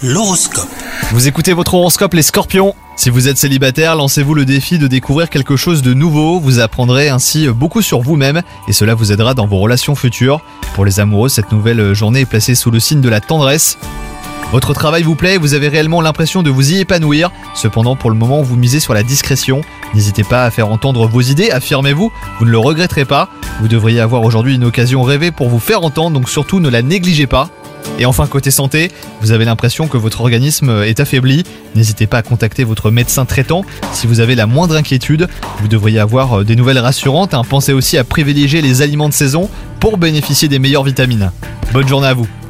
L'horoscope. Vous écoutez votre horoscope les scorpions. Si vous êtes célibataire, lancez-vous le défi de découvrir quelque chose de nouveau. Vous apprendrez ainsi beaucoup sur vous-même et cela vous aidera dans vos relations futures. Pour les amoureux, cette nouvelle journée est placée sous le signe de la tendresse. Votre travail vous plaît et vous avez réellement l'impression de vous y épanouir. Cependant, pour le moment, vous misez sur la discrétion. N'hésitez pas à faire entendre vos idées, affirmez-vous, vous ne le regretterez pas. Vous devriez avoir aujourd'hui une occasion rêvée pour vous faire entendre, donc surtout ne la négligez pas. Et enfin, côté santé, vous avez l'impression que votre organisme est affaibli. N'hésitez pas à contacter votre médecin traitant si vous avez la moindre inquiétude. Vous devriez avoir des nouvelles rassurantes. Pensez aussi à privilégier les aliments de saison pour bénéficier des meilleures vitamines. Bonne journée à vous.